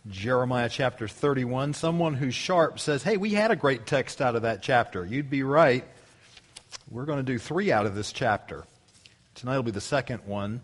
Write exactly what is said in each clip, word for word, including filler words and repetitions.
Jeremiah chapter thirty-one. Someone who's sharp says, hey, we had a great text out of that chapter. You'd be right. We're going to do three out of this chapter. Tonight will be the second one.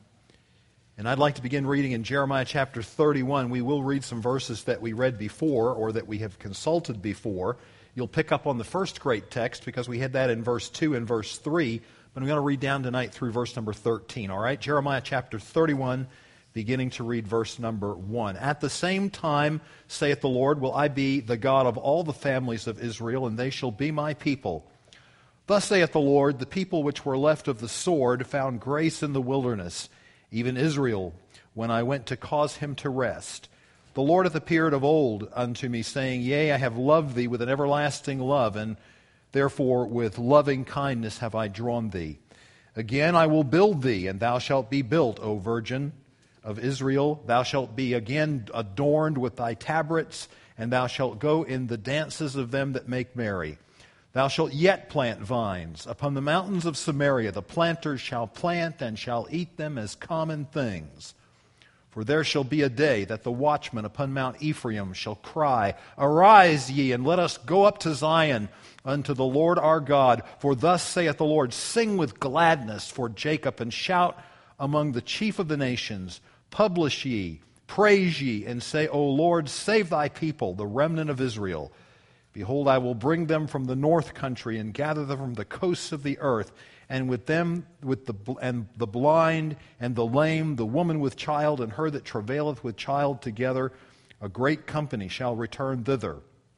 And I'd like to begin reading in Jeremiah chapter thirty-one. We will read some verses that we read before or that we have consulted before. You'll pick up on the first great text because we had that in verse two and verse three. But I'm going to read down tonight through verse number thirteen. All right? Jeremiah chapter thirty-one, beginning to read verse number one. At the same time, saith the Lord, will I be the God of all the families of Israel, and they shall be my people. Thus saith the Lord, the people which were left of the sword found grace in the wilderness, even Israel, when I went to cause him to rest. The Lord hath appeared of old unto me, saying, Yea, I have loved thee with an everlasting love, and therefore with loving kindness have I drawn thee. Again I will build thee, and thou shalt be built, O virgin of Israel. Thou shalt be again adorned with thy tabrets, and thou shalt go in the dances of them that make merry. Thou shalt yet plant vines. Upon the mountains of Samaria the planters shall plant, and shall eat them as common things. For there shall be a day that the watchmen upon Mount Ephraim shall cry, Arise ye, and let us go up to Zion, unto the Lord our God. For thus saith the Lord, Sing with gladness for Jacob, and shout among the chief of the nations. Publish ye, praise ye, and say, O Lord, save thy people, the remnant of Israel. Behold, I will bring them from the north country, and gather them from the coasts of the earth, and with them with the and the blind and the lame, the woman with child, and her that travaileth with child together, a great company shall return thither.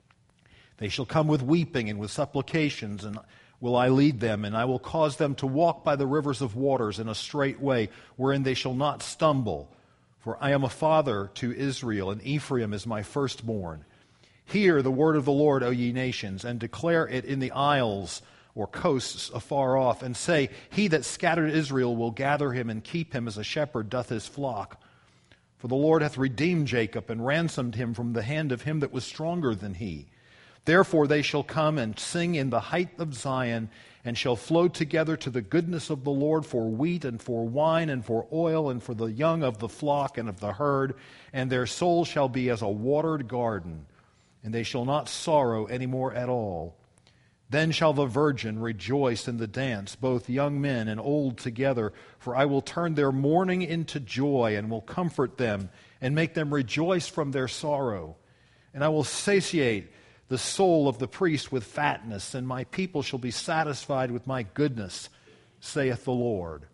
They shall come with weeping and with supplications, and will I lead them, and I will cause them to walk by the rivers of waters in a straight way, wherein they shall not stumble. For I am a father to Israel, and Ephraim is my firstborn. Hear the word of the Lord, O ye nations, and declare it in the isles or coasts afar off, and say, He that scattered Israel will gather him, and keep him as a shepherd doth his flock. For the Lord hath redeemed Jacob, and ransomed him from the hand of him that was stronger than he. Therefore they shall come and sing in the height of Zion, and shall flow together to the goodness of the Lord for wheat and for wine and for oil and for the young of the flock and of the herd, and their soul shall be as a watered garden, and they shall not sorrow any more at all. Then shall the virgin rejoice in the dance, both young men and old together, for I will turn their mourning into joy, and will comfort them, and make them rejoice from their sorrow. And I will satiate the soul of the priest with fatness, and my people shall be satisfied with my goodness, saith the Lord.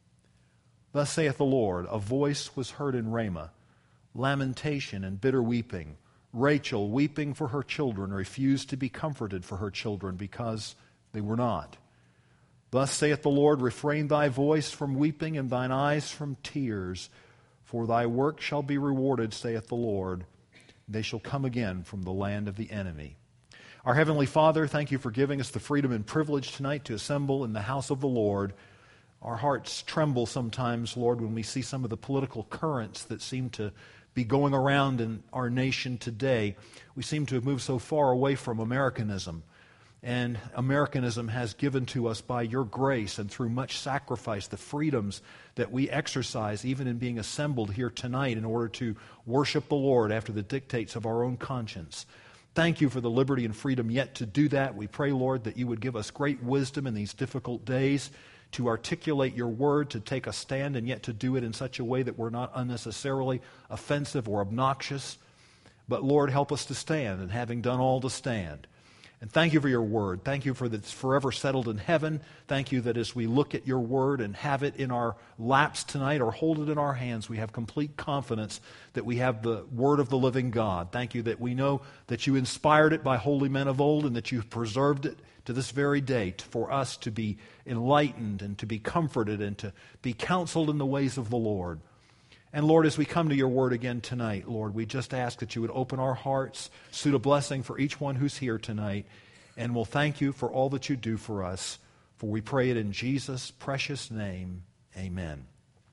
Thus saith the Lord, a voice was heard in Ramah, lamentation and bitter weeping. Rachel, weeping for her children, refused to be comforted for her children because they were not. Thus saith the Lord, refrain thy voice from weeping and thine eyes from tears, for thy work shall be rewarded, saith the Lord. They shall come again from the land of the enemy. Our Heavenly Father, thank you for giving us the freedom and privilege tonight to assemble in the house of the Lord. Our hearts tremble sometimes, Lord, when we see some of the political currents that seem to be going around in our nation today. We seem to have moved so far away from Americanism. And Americanism has given to us by your grace and through much sacrifice the freedoms that we exercise even in being assembled here tonight in order to worship the Lord after the dictates of our own conscience. Thank you for the liberty and freedom yet to do that. We pray, Lord, that you would give us great wisdom in these difficult days to articulate your word, to take a stand, and yet to do it in such a way that we're not unnecessarily offensive or obnoxious. But Lord, help us to stand, and having done all to stand. And thank you for your word. Thank you for that it's forever settled in heaven. Thank you that as we look at your word and have it in our laps tonight or hold it in our hands, we have complete confidence that we have the word of the living God. Thank you that we know that you inspired it by holy men of old and that you've preserved it to this very day for us to be enlightened and to be comforted and to be counseled in the ways of the Lord. And Lord, as we come to your word again tonight, Lord, we just ask that you would open our hearts, suit a blessing for each one who's here tonight, and we'll thank you for all that you do for us. For we pray it in Jesus' precious name. Amen.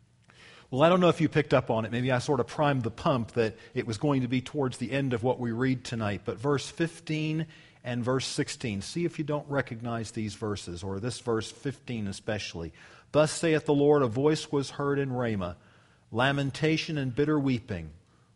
Well, I don't know if you picked up on it. Maybe I sort of primed the pump that it was going to be towards the end of what we read tonight. But verse fifteen and verse sixteen, see if you don't recognize these verses, or this verse fifteen especially. Thus saith the Lord, a voice was heard in Ramah, lamentation and bitter weeping.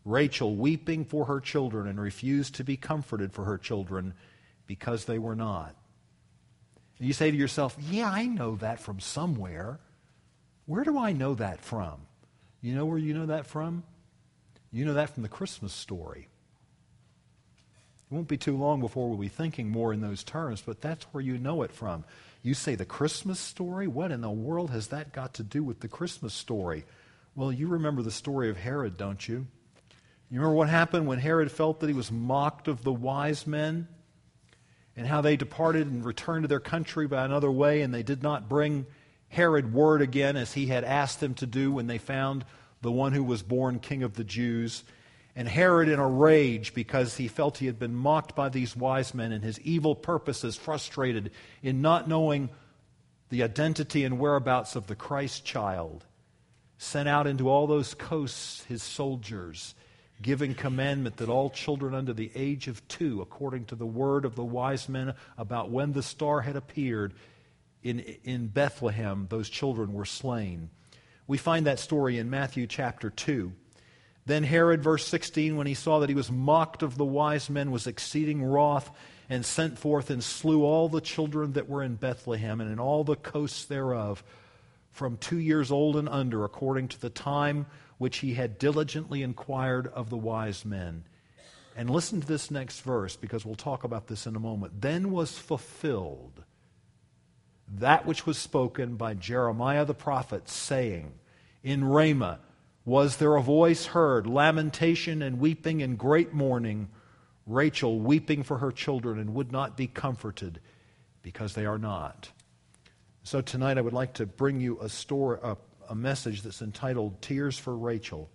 Rachel weeping for her children and refused to be comforted for her children because they were not. And you say to yourself, yeah, I know that from somewhere. Where do I know that from? You know where you know that from? You know that from the Christmas story. It won't be too long before we'll be thinking more in those terms, but that's where you know it from. You say the Christmas story? What in the world has that got to do with the Christmas story? Well, you remember the story of Herod, don't you? You remember what happened when Herod felt that he was mocked of the wise men? And how they departed and returned to their country by another way, and they did not bring Herod word again as he had asked them to do when they found the one who was born king of the Jews. And Herod, in a rage because he felt he had been mocked by these wise men and his evil purposes frustrated in not knowing the identity and whereabouts of the Christ child, sent out into all those coasts his soldiers, giving commandment that all children under the age of two, according to the word of the wise men about when the star had appeared in, in Bethlehem, those children were slain. We find that story in Matthew chapter two. Then Herod, verse sixteen, when he saw that he was mocked of the wise men, was exceeding wroth, and sent forth and slew all the children that were in Bethlehem and in all the coasts thereof, from two years old and under, according to the time which he had diligently inquired of the wise men. And listen to this next verse, because we'll talk about this in a moment. Then was fulfilled that which was spoken by Jeremiah the prophet, saying, in Ramah was there a voice heard, lamentation and weeping and great mourning, Rachel weeping for her children and would not be comforted because they are not. So tonight I would like to bring you a story, a, a message that's entitled Tears for Rachel.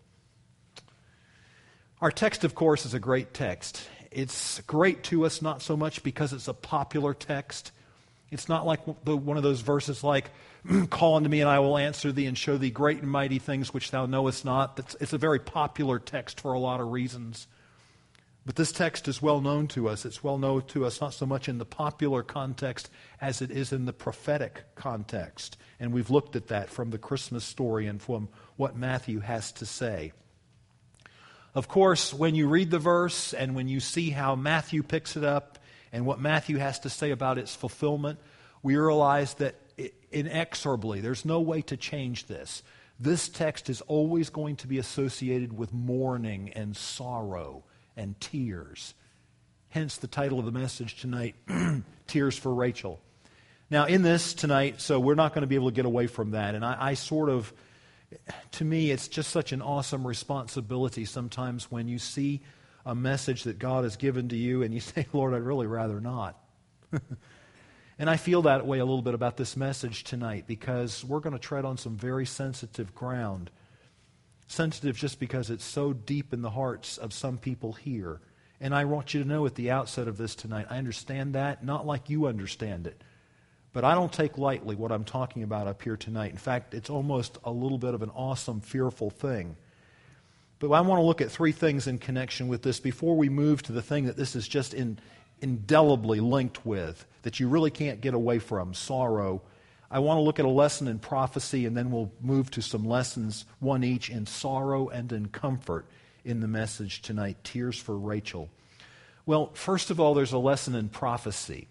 Our text, of course, is a great text. It's great to us not so much because it's a popular text. It's not like the, one of those verses like, call unto me and I will answer thee and show thee great and mighty things which thou knowest not. It's, it's a very popular text for a lot of reasons. But this text is well known to us. It's well known to us not so much in the popular context as it is in the prophetic context. And we've looked at that from the Christmas story and from what Matthew has to say. Of course, when you read the verse and when you see how Matthew picks it up and what Matthew has to say about its fulfillment, we realize that inexorably, there's no way to change this. This text is always going to be associated with mourning and sorrow and tears. Hence the title of the message tonight, Tears for Rachel. Now in this tonight, so we're not going to be able to get away from that. And I, I sort of, to me, it's just such an awesome responsibility sometimes when you see a message that God has given to you and you say, Lord, I'd really rather not. And I feel that way a little bit about this message tonight because we're going to tread on some very sensitive ground. Sensitive just because it's so deep in the hearts of some people here. And I want you to know at the outset of this tonight, I understand that, not like you understand it. But I don't take lightly what I'm talking about up here tonight. In fact, it's almost a little bit of an awesome, fearful thing. But I want to look at three things in connection with this before we move to the thing that this is just in, indelibly linked with, that you really can't get away from, sorrow. I want to look at a lesson in prophecy, and then we'll move to some lessons, one each, in sorrow and in comfort in the message tonight, Tears for Rachel. Well, first of all, there's a lesson in prophecy.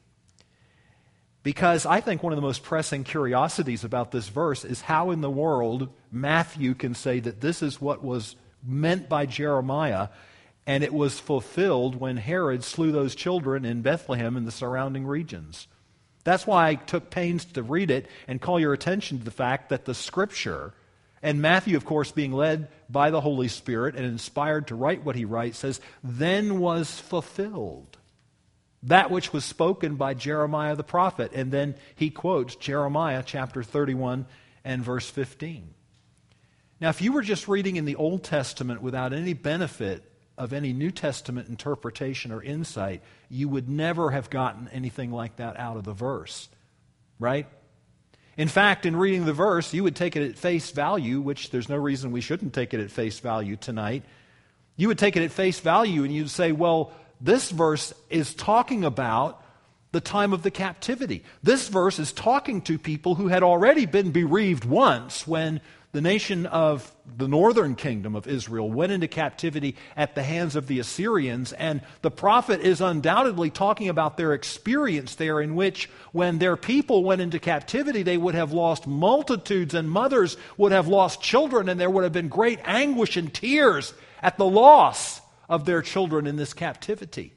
Because I think one of the most pressing curiosities about this verse is how in the world Matthew can say that this is what was meant by Jeremiah, and it was fulfilled when Herod slew those children in Bethlehem and the surrounding regions. That's why I took pains to read it and call your attention to the fact that the Scripture, and Matthew, of course, being led by the Holy Spirit and inspired to write what he writes, says, then was fulfilled that which was spoken by Jeremiah the prophet. And then he quotes Jeremiah chapter thirty-one and verse fifteen. Now, if you were just reading in the Old Testament without any benefit of any New Testament interpretation or insight, you would never have gotten anything like that out of the verse, right? In fact, in reading the verse, you would take it at face value, which there's no reason we shouldn't take it at face value tonight. You would take it at face value and you'd say, well, this verse is talking about the time of the captivity. This verse is talking to people who had already been bereaved once when the nation of the northern kingdom of Israel went into captivity at the hands of the Assyrians, and the prophet is undoubtedly talking about their experience there, in which when their people went into captivity, they would have lost multitudes, and mothers would have lost children, and there would have been great anguish and tears at the loss of their children in this captivity.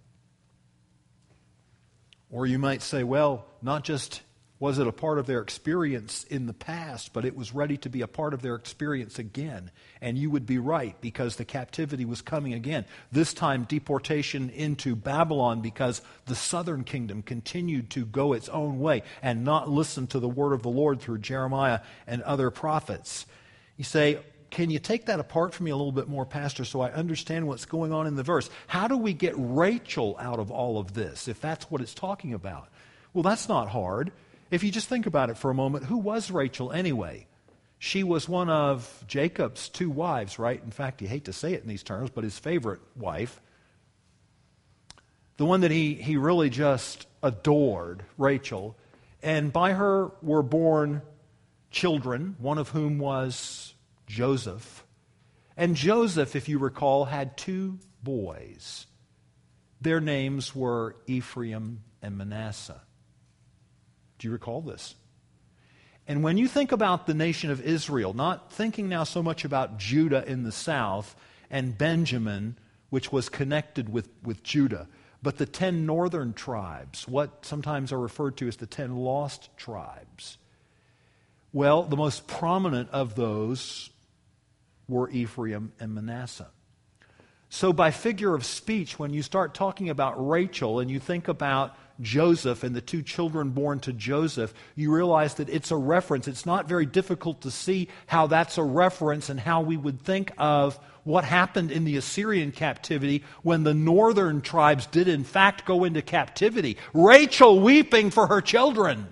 Or you might say, well, not just was it a part of their experience in the past, but it was ready to be a part of their experience again. And you would be right, because the captivity was coming again. This time deportation into Babylon, because the southern kingdom continued to go its own way and not listen to the word of the Lord through Jeremiah and other prophets. You say, can you take that apart for me a little bit more, Pastor, so I understand what's going on in the verse? How do we get Rachel out of all of this, if that's what it's talking about? Well, that's not hard. If you just think about it for a moment, who was Rachel anyway? She was one of Jacob's two wives, right? In fact, you hate to say it in these terms, but his favorite wife. The one that he, he really just adored, Rachel. And by her were born children, one of whom was Joseph. And Joseph, if you recall, had two boys. Their names were Ephraim and Manasseh. Do you recall this? And when you think about the nation of Israel, not thinking now so much about Judah in the south and Benjamin, which was connected with, with Judah, but the ten northern tribes, what sometimes are referred to as the ten lost tribes. Well, the most prominent of those were Ephraim and Manasseh. So by figure of speech, when you start talking about Rachel and you think about Joseph and the two children born to Joseph, you realize that it's a reference. It's not very difficult to see how that's a reference and how we would think of what happened in the Assyrian captivity when the northern tribes did in fact go into captivity. Rachel weeping for her children.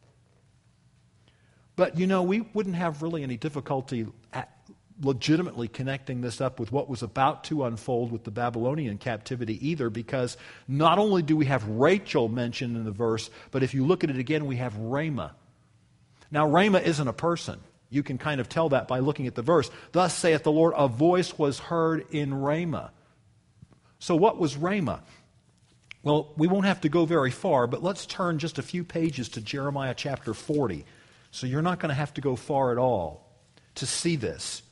But you know, we wouldn't have really any difficulty at legitimately connecting this up with what was about to unfold with the Babylonian captivity either, because not only do we have Rachel mentioned in the verse, but if you look at it again, we have Ramah. Now, Ramah isn't a person. You can kind of tell that by looking at the verse. Thus saith the Lord, a voice was heard in Ramah. So what was Ramah? Well, we won't have to go very far, but let's turn just a few pages to Jeremiah chapter forty. So you're not going to have to go far at all to see this.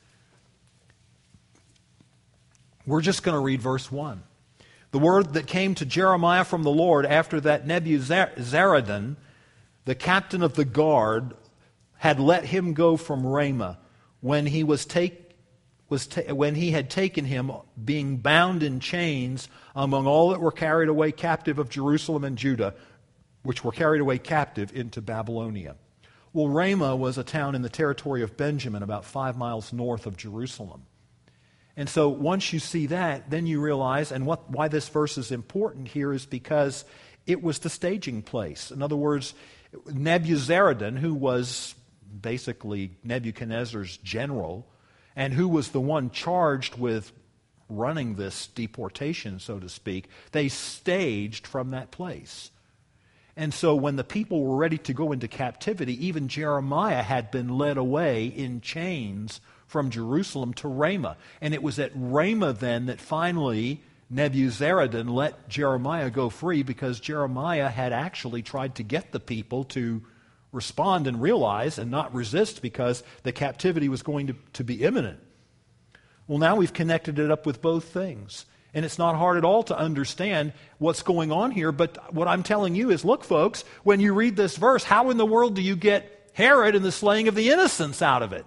We're just going to read verse one. The word that came to Jeremiah from the Lord after that Nebuzaradan, the captain of the guard, had let him go from Ramah when he was take, was ta- when he had taken him, being bound in chains among all that were carried away captive of Jerusalem and Judah, which were carried away captive into Babylonia. Well, Ramah was a town in the territory of Benjamin, about five miles north of Jerusalem. And so once you see that, then you realize, and what why this verse is important here is because it was the staging place. In other words, Nebuzaradan, who was basically Nebuchadnezzar's general, and who was the one charged with running this deportation, so to speak, they staged from that place. And so when the people were ready to go into captivity, even Jeremiah had been led away in chains from Jerusalem to Ramah. And it was at Ramah then that finally Nebuzaradan let Jeremiah go free, because Jeremiah had actually tried to get the people to respond and realize and not resist, because the captivity was going to, to be imminent. Well, now we've connected it up with both things. And it's not hard at all to understand what's going on here. But what I'm telling you is, look, folks, when you read this verse, how in the world do you get Herod and the slaying of the innocents out of it?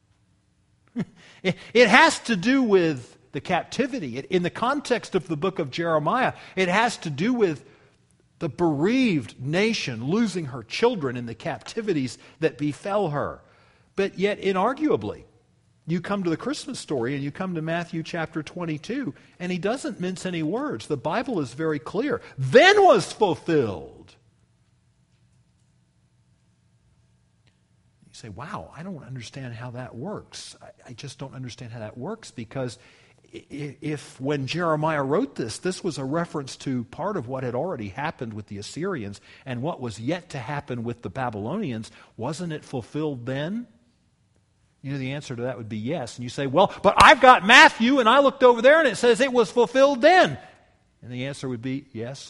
It has to do with the captivity. In the context of the book of Jeremiah, it has to do with the bereaved nation losing her children in the captivities that befell her. But yet, inarguably, you come to the Christmas story and you come to Matthew chapter twenty-two, and he doesn't mince any words. The Bible is very clear. Then was fulfilled. You say, wow, I don't understand how that works. I, I just don't understand how that works, because if when Jeremiah wrote this, this was a reference to part of what had already happened with the Assyrians and what was yet to happen with the Babylonians, wasn't it fulfilled then? You know, the answer to that would be yes. And you say, well, but I've got Matthew, and I looked over there, and it says it was fulfilled then. And the answer would be yes.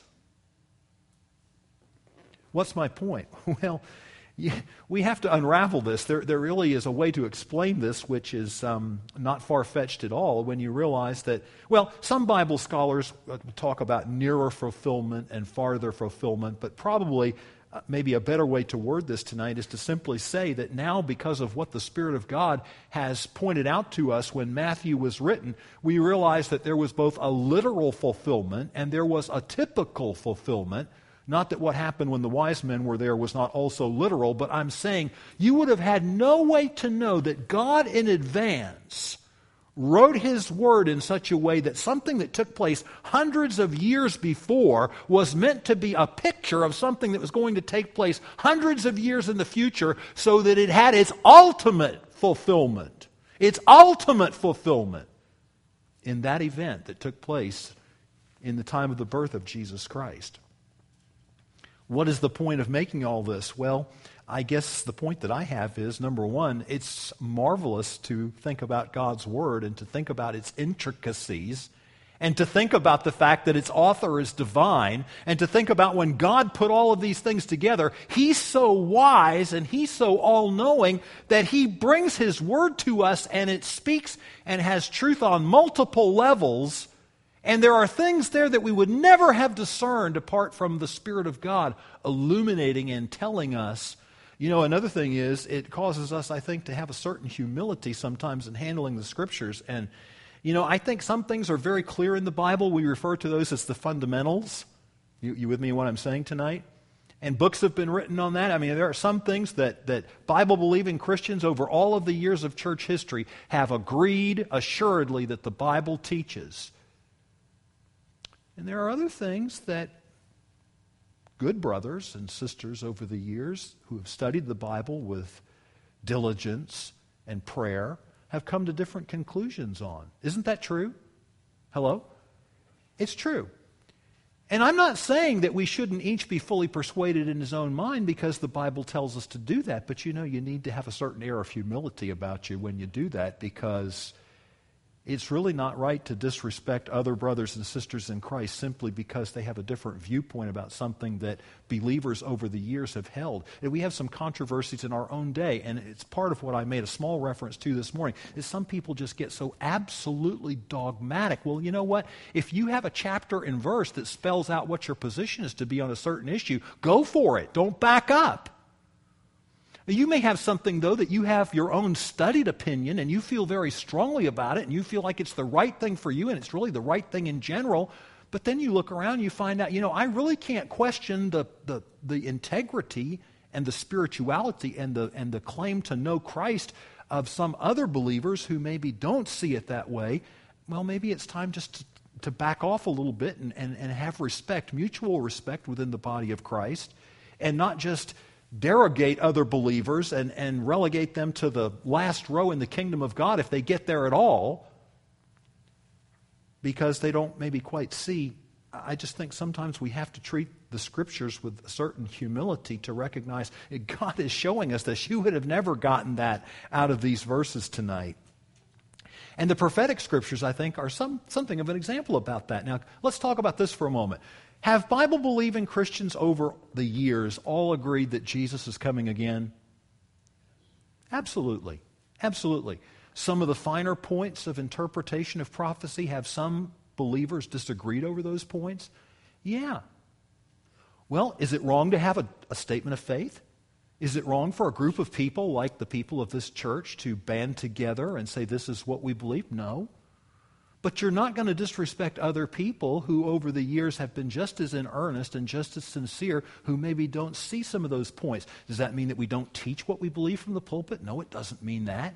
What's my point? Well, we have to unravel this. There, there really is a way to explain this which is um, not far-fetched at all when you realize that, well, some Bible scholars talk about nearer fulfillment and farther fulfillment, but probably uh, maybe a better way to word this tonight is to simply say that now, because of what the Spirit of God has pointed out to us when Matthew was written, we realize that there was both a literal fulfillment and there was a typical fulfillment. Not that what happened when the wise men were there was not also literal, but I'm saying you would have had no way to know that God in advance wrote His Word in such a way that something that took place hundreds of years before was meant to be a picture of something that was going to take place hundreds of years in the future, so that it had its ultimate fulfillment. Its ultimate fulfillment in that event that took place in the time of the birth of Jesus Christ. What is the point of making all this? Well, I guess the point that I have is, number one, it's marvelous to think about God's Word and to think about its intricacies and to think about the fact that its author is divine and to think about when God put all of these things together, He's so wise and He's so all-knowing that He brings His Word to us and it speaks and has truth on multiple levels. And there are things there that we would never have discerned apart from the Spirit of God illuminating and telling us. You know, another thing is it causes us, I think, to have a certain humility sometimes in handling the Scriptures. And, you know, I think some things are very clear in the Bible. We refer to those as the fundamentals. You, you with me in what I'm saying tonight? And books have been written on that. I mean, there are some things that, that Bible-believing Christians over all of the years of church history have agreed assuredly that the Bible teaches. And there are other things that good brothers and sisters over the years who have studied the Bible with diligence and prayer have come to different conclusions on. Isn't that true? Hello? It's true. And I'm not saying that we shouldn't each be fully persuaded in his own mind because the Bible tells us to do that. But you know, you need to have a certain air of humility about you when you do that, because it's really not right to disrespect other brothers and sisters in Christ simply because they have a different viewpoint about something that believers over the years have held. And we have some controversies in our own day, and it's part of what I made a small reference to this morning, is some people just get so absolutely dogmatic. Well, you know what? If you have a chapter and verse that spells out what your position is to be on a certain issue, go for it. Don't back up. You may have something, though, that you have your own studied opinion and you feel very strongly about it and you feel like it's the right thing for you and it's really the right thing in general, but then you look around and you find out, you know, I really can't question the, the, the integrity and the spirituality and the, and the claim to know Christ of some other believers who maybe don't see it that way. Well, maybe it's time just to, to back off a little bit and, and, and have respect, mutual respect within the body of Christ, and not just derogate other believers and, and relegate them to the last row in the kingdom of God if they get there at all, because they don't maybe quite see. I just think sometimes we have to treat the Scriptures with a certain humility to recognize that God is showing us this. You would have never gotten that out of these verses tonight. And the prophetic Scriptures, I think, are some something of an example about that. Now, let's talk about this for a moment. Have Bible-believing Christians over the years all agreed that Jesus is coming again? Absolutely. Absolutely. Some of the finer points of interpretation of prophecy, have some believers disagreed over those points? Yeah. Well, is it wrong to have a, a statement of faith? Is it wrong for a group of people like the people of this church to band together and say this is what we believe? No. But you're not going to disrespect other people who over the years have been just as in earnest and just as sincere, who maybe don't see some of those points. Does that mean that we don't teach what we believe from the pulpit? No, it doesn't mean that.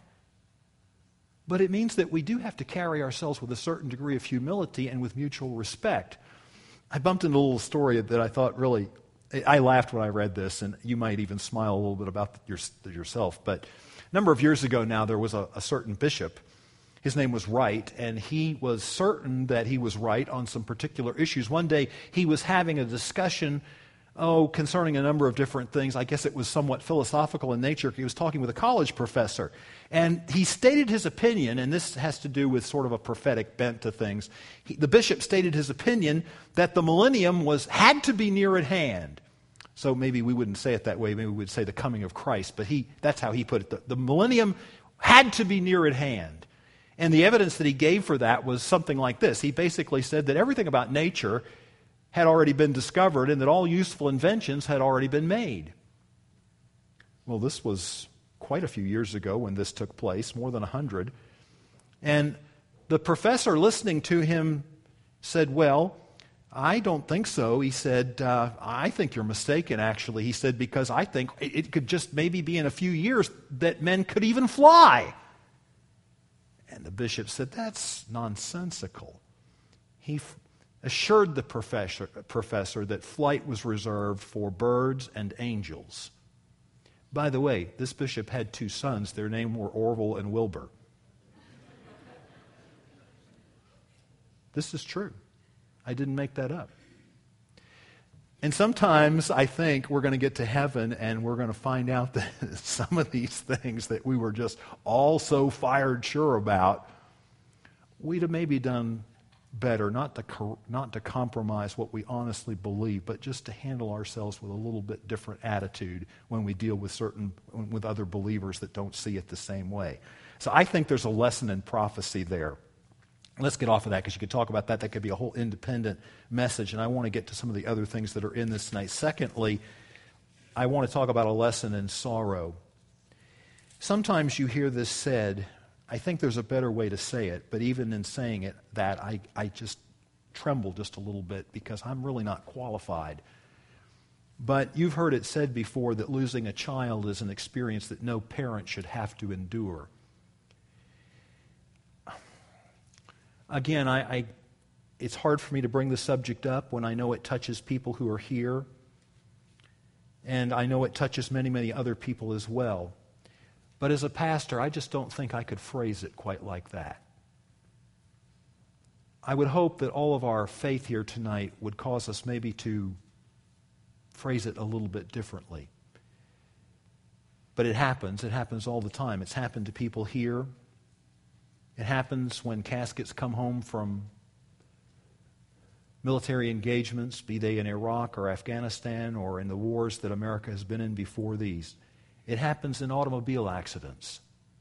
But it means that we do have to carry ourselves with a certain degree of humility and with mutual respect. I bumped into a little story that I thought really, I laughed when I read this, and you might even smile a little bit about your, yourself. But a number of years ago now, there was a, a certain bishop. His name was Wright, and he was certain that he was right on some particular issues. One day he was having a discussion, oh, concerning a number of different things. I guess it was somewhat philosophical in nature. He was talking with a college professor, and he stated his opinion, and this has to do with sort of a prophetic bent to things. He, the bishop stated his opinion that the millennium was had to be near at hand. So maybe we wouldn't say it that way. Maybe we would say the coming of Christ, but he that's how he put it. The, the millennium had to be near at hand. And the evidence that he gave for that was something like this. He basically said that everything about nature had already been discovered and that all useful inventions had already been made. Well, this was quite a few years ago when this took place, more than a hundred. And the professor listening to him said, well, I don't think so. He said, uh, I think you're mistaken, actually. He said, because I think it could just maybe be in a few years that men could even fly. And the bishop said, that's nonsensical. He f- assured the professor, professor that flight was reserved for birds and angels. By the way, this bishop had two sons. Their names were Orville and Wilbur. This is true. I didn't make that up. And sometimes I think we're going to get to heaven and we're going to find out that some of these things that we were just all so fired sure about, we'd have maybe done better, not to, not to compromise what we honestly believe, but just to handle ourselves with a little bit different attitude when we deal with certain, with other believers that don't see it the same way. So I think there's a lesson in prophecy there. Let's get off of that because you could talk about that. That could be a whole independent message, and I want to get to some of the other things that are in this tonight. Secondly, I want to talk about a lesson in sorrow. Sometimes you hear this said. I think there's a better way to say it, but even in saying it, that I, I just tremble just a little bit because I'm really not qualified. But you've heard it said before that losing a child is an experience that no parent should have to endure. Again, I, I, it's hard for me to bring the subject up when I know it touches people who are here, and I know it touches many, many other people as well. But as a pastor, I just don't think I could phrase it quite like that. I would hope that all of our faith here tonight would cause us maybe to phrase it a little bit differently. But it happens. It happens all the time. It's happened to people here. It happens when caskets come home from military engagements, be they in Iraq or Afghanistan or in the wars that America has been in before these. It happens in automobile accidents.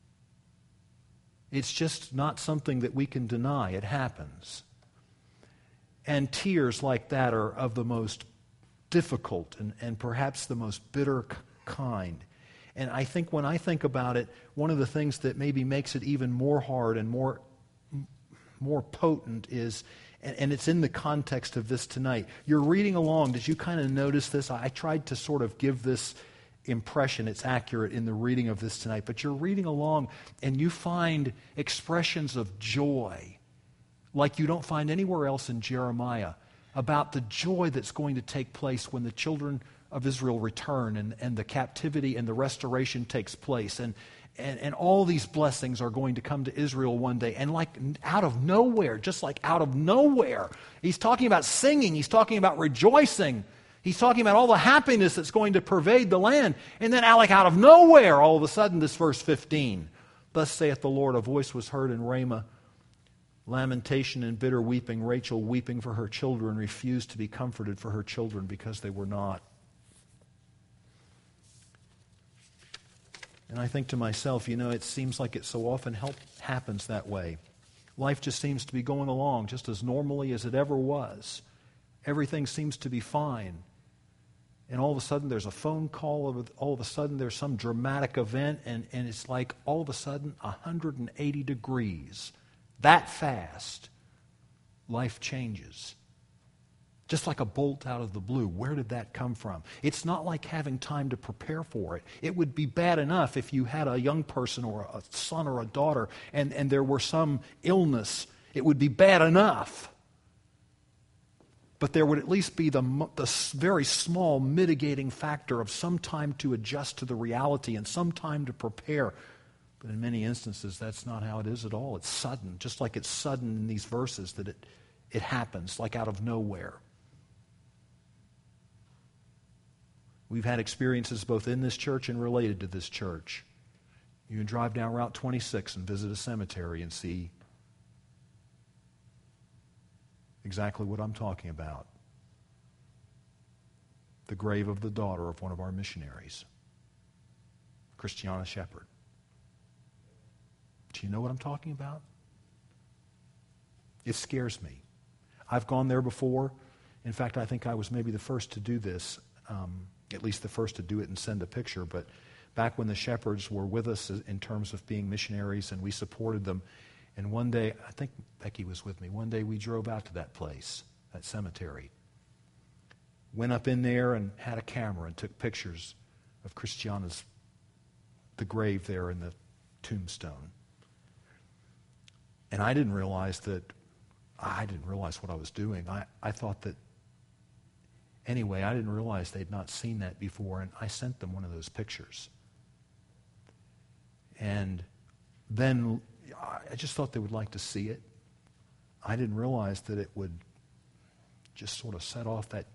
It's just not something that we can deny. It happens. And tears like that are of the most difficult and, and perhaps the most bitter kind. And I think when I think about it, one of the things that maybe makes it even more hard and more, more potent is, and, and it's in the context of this tonight. You're reading along. Did you kind of notice this? I, I tried to sort of give this impression. It's accurate in the reading of this tonight. But you're reading along and you find expressions of joy like you don't find anywhere else in Jeremiah about the joy that's going to take place when the children of Israel return and, and the captivity and the restoration takes place. And, and, and all these blessings are going to come to Israel one day. And like out of nowhere, just like out of nowhere, he's talking about singing. He's talking about rejoicing. He's talking about all the happiness that's going to pervade the land. And then like out of nowhere, all of a sudden, this verse fifteen. Thus saith the Lord, a voice was heard in Ramah, lamentation and bitter weeping, Rachel weeping for her children, refused to be comforted for her children because they were not. And I think to myself, you know, it seems like it so often help, happens that way. Life just seems to be going along just as normally as it ever was. Everything seems to be fine. And all of a sudden there's a phone call, all of a sudden there's some dramatic event, and, and it's like all of a sudden one hundred eighty degrees. That fast, life changes. Just like a bolt out of the blue. Where did that come from? It's not like having time to prepare for it. It would be bad enough if you had a young person or a son or a daughter and, and there were some illness. It would be bad enough. But there would at least be the, the very small mitigating factor of some time to adjust to the reality and some time to prepare. But in many instances, that's not how it is at all. It's sudden, just like it's sudden in these verses that it, it happens, like out of nowhere. We've had experiences both in this church and related to this church. You can drive down Route twenty-six and visit a cemetery and see exactly what I'm talking about. The grave of the daughter of one of our missionaries, Christiana Shepherd. Do you know what I'm talking about? It scares me. I've gone there before. In fact, I think I was maybe the first to do this, um, at least the first to do it and send a picture. But back when the Shepherds were with us in terms of being missionaries and we supported them, and one day, I think Becky was with me, one day we drove out to that place, that cemetery. Went up in there and had a camera and took pictures of Christiana's, the grave there in the tombstone. And I didn't realize that, I didn't realize what I was doing. I, I thought that, anyway, I didn't realize they'd not seen that before, and I sent them one of those pictures. And then I just thought they would like to see it. I didn't realize that it would just sort of set off that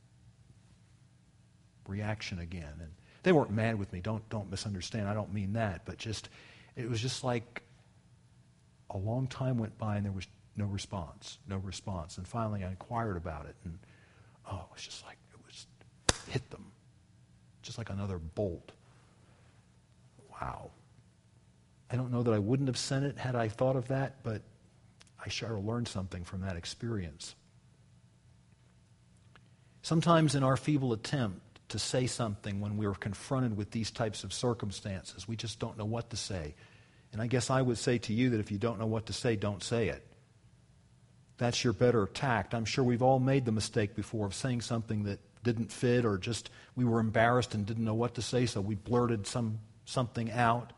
reaction again. And they weren't mad with me. Don't don't misunderstand. I don't mean that. But just, it was just like a long time went by and there was no response, no response. And finally I inquired about it. And oh, it was just like, it was, hit them. Just like another bolt. Wow. I don't know that I wouldn't have sent it had I thought of that, but I sure learned something from that experience. Sometimes in our feeble attempt to say something when we're confronted with these types of circumstances, we just don't know what to say. And I guess I would say to you that if you don't know what to say, don't say it. That's your better tact. I'm sure we've all made the mistake before of saying something that didn't fit, or just we were embarrassed and didn't know what to say, so we blurted some something out.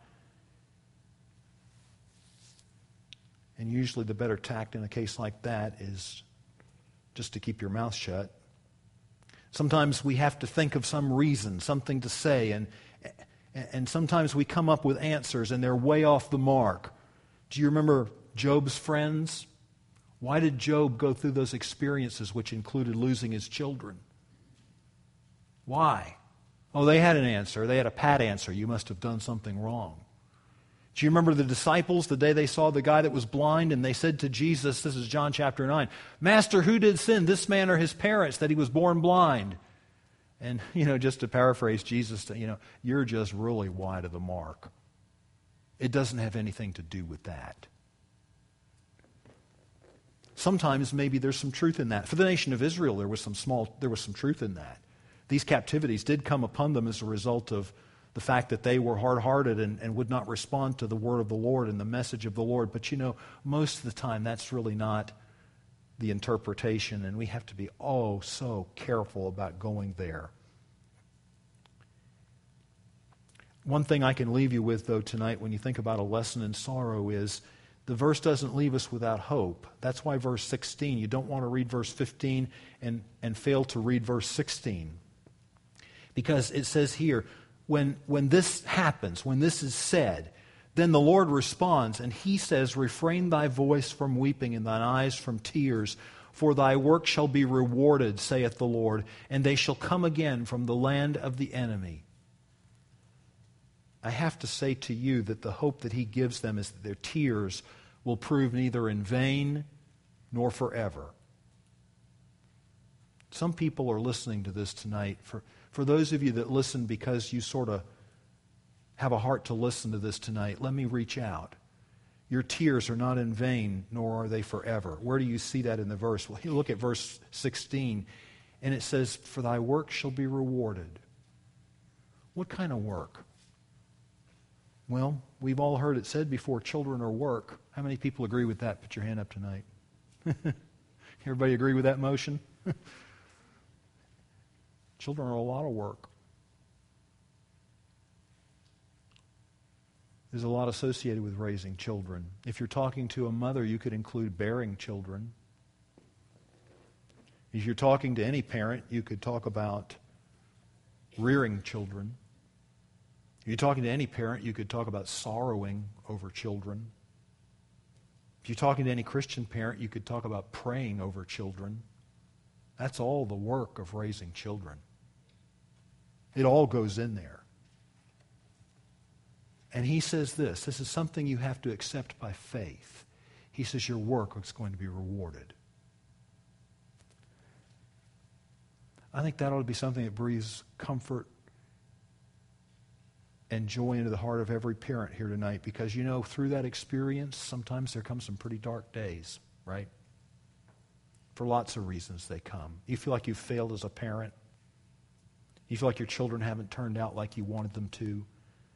And usually the better tact in a case like that is just to keep your mouth shut. Sometimes we have to think of some reason, something to say, and and sometimes we come up with answers and they're way off the mark. Do you remember Job's friends? Why did Job go through those experiences which included losing his children? Why? Oh, they had an answer. They had a pat answer. You must have done something wrong. Do you remember the disciples the day they saw the guy that was blind and they said to Jesus, this is John chapter nine, Master, who did sin, this man or his parents, that he was born blind? And, you know, just to paraphrase Jesus, you know, you're just really wide of the mark. It doesn't have anything to do with that. Sometimes maybe there's some truth in that. For the nation of Israel, there was some small, there was some truth in that. These captivities did come upon them as a result of the fact that they were hard-hearted and, and would not respond to the word of the Lord and the message of the Lord. But you know, most of the time that's really not the interpretation, and we have to be oh so careful about going there. One thing I can leave you with, though, tonight when you think about a lesson in sorrow is the verse doesn't leave us without hope. That's why verse sixteen, you don't want to read verse fifteen and, and fail to read verse sixteen. Because it says here, when, when this happens, when this is said, then the Lord responds, and He says, refrain thy voice from weeping and thine eyes from tears, for thy work shall be rewarded, saith the Lord, and they shall come again from the land of the enemy. I have to say to you that the hope that He gives them is that their tears will prove neither in vain nor forever. Some people are listening to this tonight. For, for those of you that listen because you sort of have a heart to listen to this tonight, let me reach out. Your tears are not in vain, nor are they forever. Where do you see that in the verse? Well, you look at verse sixteen, and it says, for thy work shall be rewarded. What kind of work? Well, we've all heard it said before, children are work. How many people agree with that? Put your hand up tonight. Everybody agree with that motion? Children are a lot of work. There's a lot associated with raising children. If you're talking to a mother, you could include bearing children. If you're talking to any parent, you could talk about rearing children. If you're talking to any parent, you could talk about sorrowing over children. If you're talking to any Christian parent, you could talk about praying over children. That's all the work of raising children. It all goes in there. And he says this, this is something you have to accept by faith. He says your work is going to be rewarded. I think that ought to be something that breathes comfort and joy into the heart of every parent here tonight, because, you know, through that experience, sometimes there come some pretty dark days, right? For lots of reasons they come. You feel like you've failed as a parent. You feel like your children haven't turned out like you wanted them to.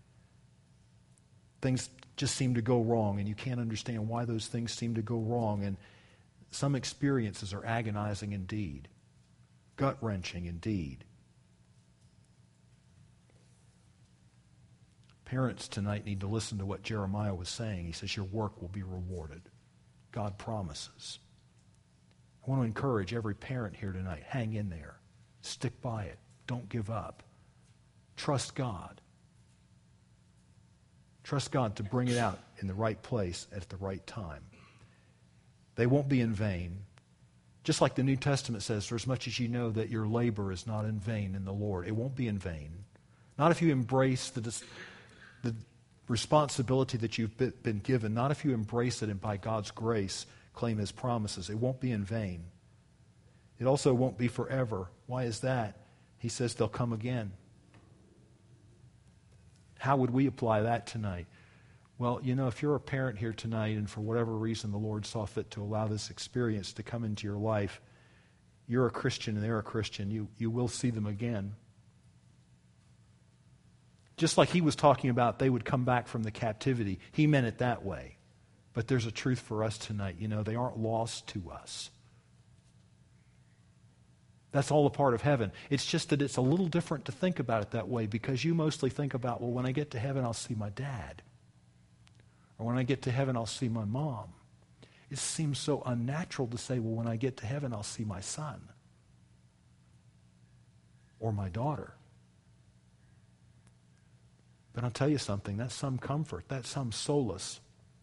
Things just seem to go wrong, and you can't understand why those things seem to go wrong. And some experiences are agonizing indeed, gut-wrenching indeed. Parents tonight need to listen to what Jeremiah was saying. He says, your work will be rewarded. God promises. I want to encourage every parent here tonight, hang in there. Stick by it. Don't give up. Trust God. Trust God to bring it out in the right place at the right time. They won't be in vain. Just like the New Testament says, for as much as you know that your labor is not in vain in the Lord. It won't be in vain. Not if you embrace the, the responsibility that you've been given. Not if you embrace it and by God's grace claim His promises. It won't be in vain. It also won't be forever. Why is that? He says they'll come again. How would we apply that tonight? Well, you know, if you're a parent here tonight and for whatever reason the Lord saw fit to allow this experience to come into your life, you're a Christian and they're a Christian, you, you will see them again. Just like he was talking about they would come back from the captivity, he meant it that way. But there's a truth for us tonight. You know, they aren't lost to us. That's all a part of heaven. It's just that it's a little different to think about it that way, because you mostly think about, well, when I get to heaven, I'll see my dad. Or when I get to heaven, I'll see my mom. It seems so unnatural to say, well, when I get to heaven, I'll see my son. Or my daughter. But I'll tell you something, that's some comfort, that's some solace.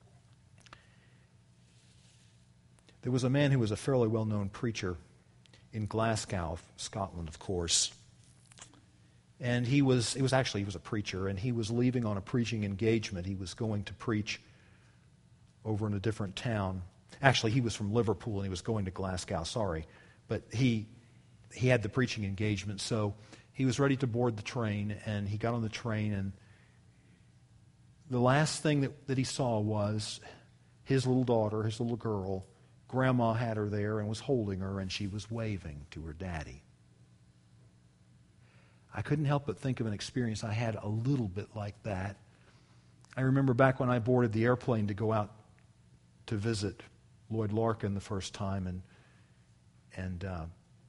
There was a man who was a fairly well-known preacher in Glasgow, Scotland, of course. And he was, it was actually, he was a preacher, and he was leaving on a preaching engagement. He was going to preach over in a different town. Actually, he was from Liverpool, and he was going to Glasgow, sorry. But he he had the preaching engagement, so he was ready to board the train, and he got on the train, and the last thing that, that he saw was his little daughter, his little girl. Grandma had her there and was holding her, and she was waving to her daddy. I couldn't help but think of an experience I had a little bit like that. I remember back when I boarded the airplane to go out to visit Lloyd Larkin the first time, and and uh,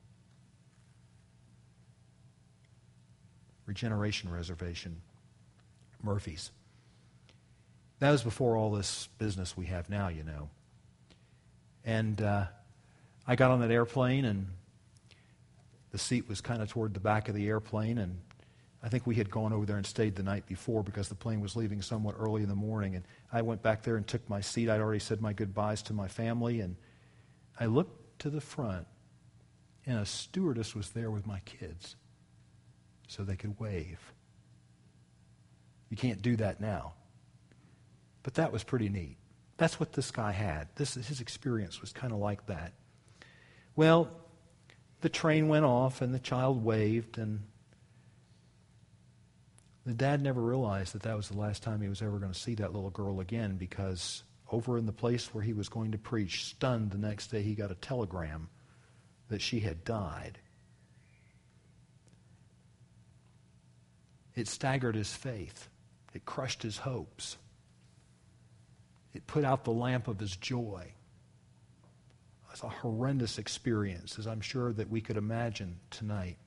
Regeneration Reservation, Murphy's. That was before all this business we have now, you know. And uh, I got on that airplane, and the seat was kind of toward the back of the airplane, and I think we had gone over there and stayed the night before because the plane was leaving somewhat early in the morning. And I went back there and took my seat. I'd already said my goodbyes to my family, and I looked to the front, and a stewardess was there with my kids so they could wave. You can't do that now. But that was pretty neat. That's what this guy had. This his experience was kind of like that. Well, the train went off and the child waved, and the dad never realized that that was the last time he was ever going to see that little girl again, because over in the place where he was going to preach, stunned the next day, he got a telegram that she had died. It staggered his faith. It crushed his hopes. It put out the lamp of his joy. It's a horrendous experience, as I'm sure that we could imagine tonight.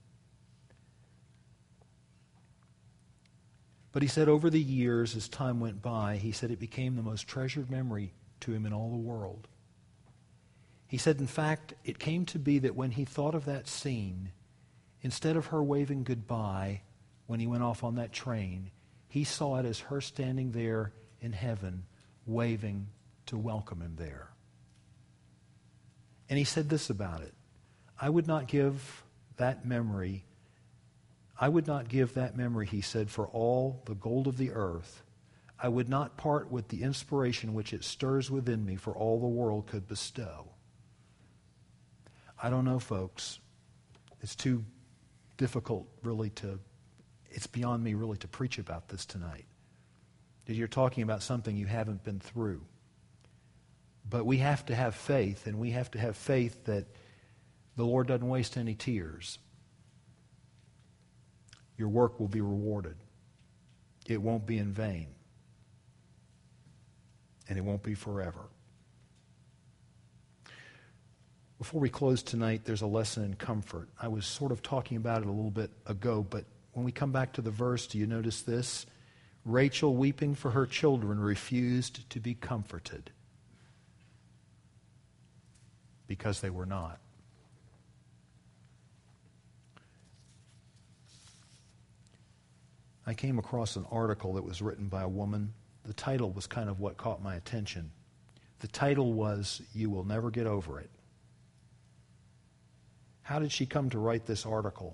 But he said over the years, as time went by, he said it became the most treasured memory to him in all the world. He said, in fact, it came to be that when he thought of that scene, instead of her waving goodbye when he went off on that train, He saw it as her standing there in heaven, waving to welcome him there. And he said this about it: I would not give that memory, I would not give that memory, he said, for all the gold of the earth. I would not part with the inspiration which it stirs within me for all the world could bestow. I don't know, folks. It's too difficult really to, it's beyond me really to preach about this tonight. You're talking about something you haven't been through. But we have to have faith, and we have to have faith that the Lord doesn't waste any tears. Your work will be rewarded. It won't be in vain. And it won't be forever. Before we close tonight, there's a lesson in comfort. I was sort of talking about it a little bit ago, but when we come back to the verse, do you notice this? Rachel, weeping for her children, refused to be comforted because they were not. I came across an article that was written by a woman. The title was kind of what caught my attention. The title was, "You Will Never Get Over It." How did she come to write this article?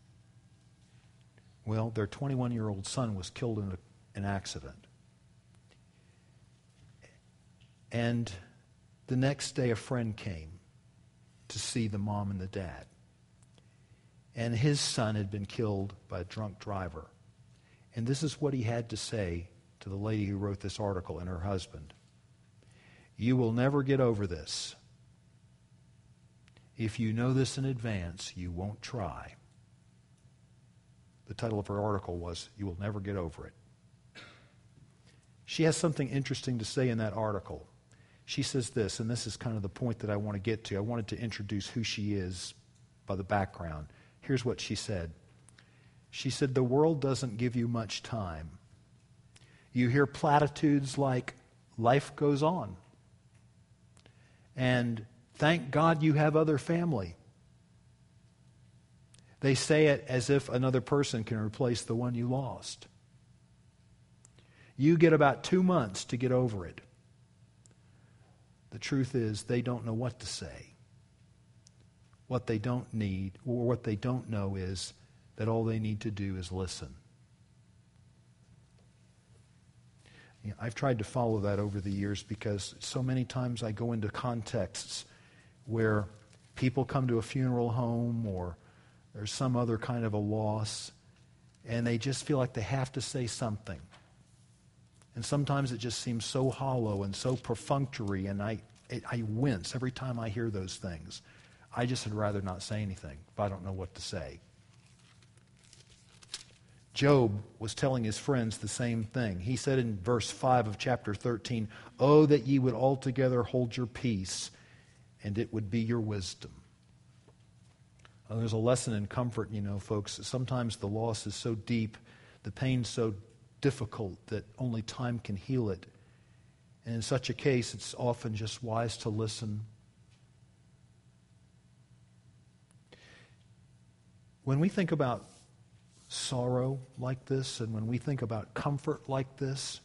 Well, their twenty-one-year-old son was killed in a, an accident. And the next day a friend came to see the mom and the dad. And his son had been killed by a drunk driver. And this is what he had to say to the lady who wrote this article and her husband. "You will never get over this. If you know this in advance, you won't try." The title of her article was, "You Will Never Get Over It." She has something interesting to say in that article. She says this, and this is kind of the point that I want to get to. I wanted to introduce who she is by the background. Here's what she said. She said, "The world doesn't give you much time. You hear platitudes like, 'Life goes on,' and 'Thank God you have other family.' They say it as if another person can replace the one you lost. You get about two months to get over it." The truth is, they don't know what to say. What they don't need, or what they don't know is that all they need to do is listen. You know, I've tried to follow that over the years because so many times I go into contexts where people come to a funeral home or there's some other kind of a loss, and they just feel like they have to say something. And sometimes it just seems so hollow and so perfunctory, and I, it, I wince every time I hear those things. I just would rather not say anything if I don't know what to say. Job was telling his friends the same thing. He said in verse five of chapter thirteen, "Oh, that ye would altogether hold your peace, and it would be your wisdom." Well, there's a lesson in comfort, you know, folks. Sometimes the loss is so deep, the pain's so difficult that only time can heal it. And in such a case, it's often just wise to listen. When we think about sorrow like this, and when we think about comfort like this,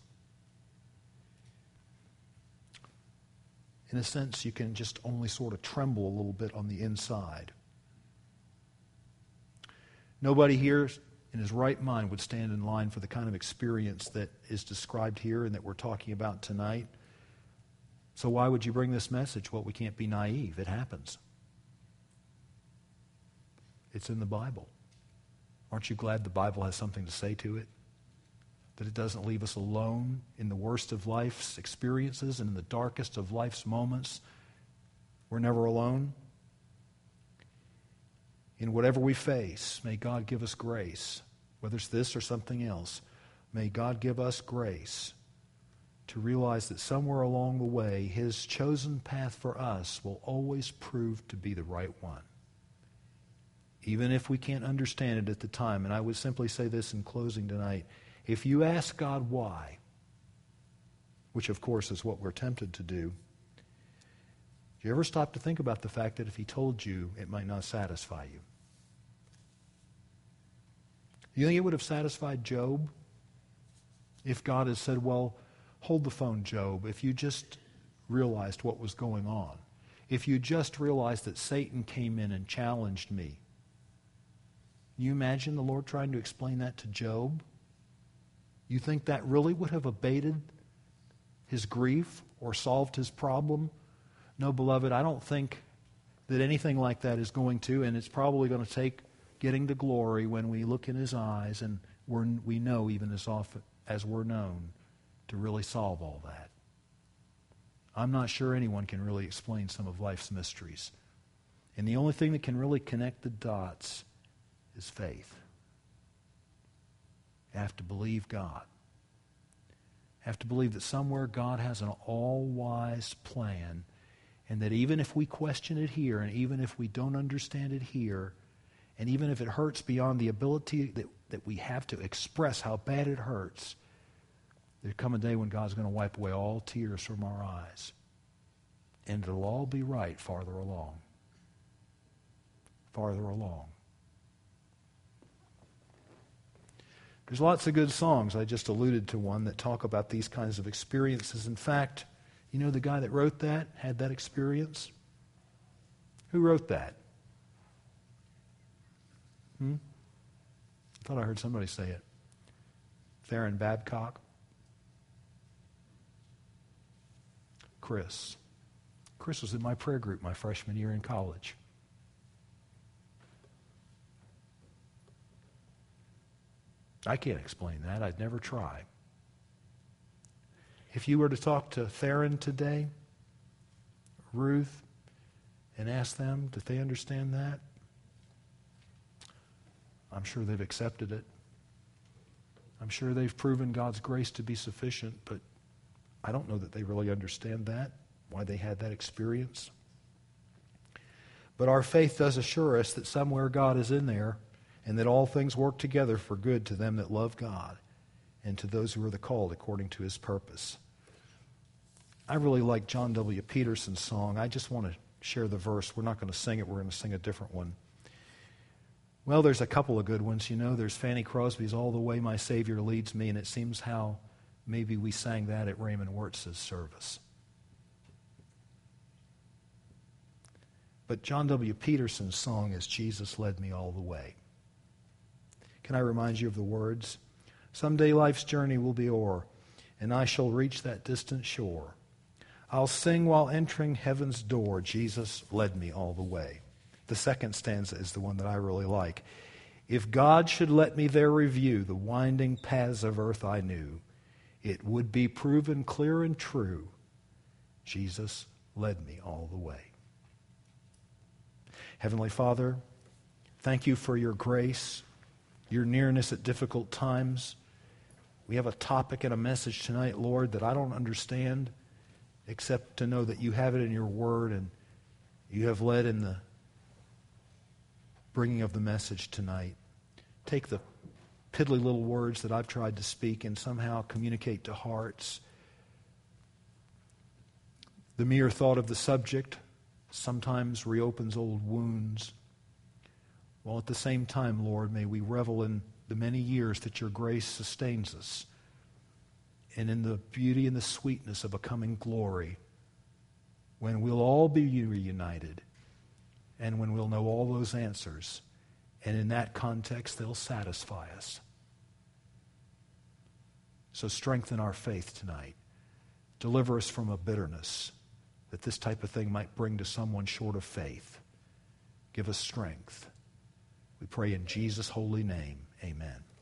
in a sense, you can just only sort of tremble a little bit on the inside. Nobody here in his right mind would stand in line for the kind of experience that is described here and that we're talking about tonight. So why would you bring this message? Well, we can't be naive. It happens. It's in the Bible. Aren't you glad the Bible has something to say to it? That it doesn't leave us alone in the worst of life's experiences and in the darkest of life's moments. We're never alone. In whatever we face, may God give us grace, whether it's this or something else. May God give us grace to realize that somewhere along the way, His chosen path for us will always prove to be the right one. Even if we can't understand it at the time. And I would simply say this in closing tonight. If you ask God why, which of course is what we're tempted to do, do you ever stop to think about the fact that if He told you, it might not satisfy you? Do you think it would have satisfied Job If God has said, well, hold the phone, Job, if you just realized what was going on, if you just realized that Satan came in and challenged me, you imagine the Lord trying to explain that to Job? You think that really would have abated his grief or solved his problem? No, beloved, I don't think that anything like that is going to, and it's probably going to take getting to glory when we look in his eyes and we're, we know even as often as we're known to really solve all that. I'm not sure anyone can really explain some of life's mysteries. And the only thing that can really connect the dots is faith. You have to believe God. You have to believe that somewhere God has an all-wise plan, and that even if we question it here, and even if we don't understand it here, and even if it hurts beyond the ability that, that we have to express how bad it hurts, there'll come a day when God's going to wipe away all tears from our eyes. And it'll all be right farther along. Farther along. There's lots of good songs. I just alluded to one that talk about these kinds of experiences. In fact, you know the guy that wrote that, had that experience? Who wrote that? Hmm? I thought I heard somebody say it. Theron Babcock? Chris. Chris was in my prayer group my freshman year in college. I can't explain that. I'd never try. If you were to talk to Theron today, Ruth, and ask them, did they understand that? I'm sure they've accepted it. I'm sure they've proven God's grace to be sufficient, but I don't know that they really understand that, why they had that experience. But our faith does assure us that somewhere God is in there, and that all things work together for good to them that love God and to those who are the called according to his purpose. I really like John W. Peterson's song. I just want to share the verse. We're not going to sing it. We're going to sing a different one. Well, there's a couple of good ones. You know, there's Fanny Crosby's All the Way My Savior Leads Me, and it seems how maybe we sang that at Raymond Wirtz's service. But John W. Peterson's song is Jesus Led Me All the Way. Can I remind you of the words? Someday life's journey will be o'er, and I shall reach that distant shore. I'll sing while entering heaven's door, Jesus led me all the way. The second stanza is the one that I really like. If God should let me there review the winding paths of earth I knew, it would be proven clear and true, Jesus led me all the way. Heavenly Father, thank you for your grace, your nearness at difficult times. We have a topic and a message tonight, Lord, that I don't understand except to know that you have it in your word and you have led in the bringing of the message tonight. Take the piddly little words that I've tried to speak and somehow communicate to hearts. The mere thought of the subject sometimes reopens old wounds. While at the same time, Lord, may we revel in the many years that your grace sustains us and in the beauty and the sweetness of a coming glory when we'll all be reunited and when we'll know all those answers. And in that context, they'll satisfy us. So strengthen our faith tonight. Deliver us from a bitterness that this type of thing might bring to someone short of faith. Give us strength. We pray in Jesus' holy name. Amen.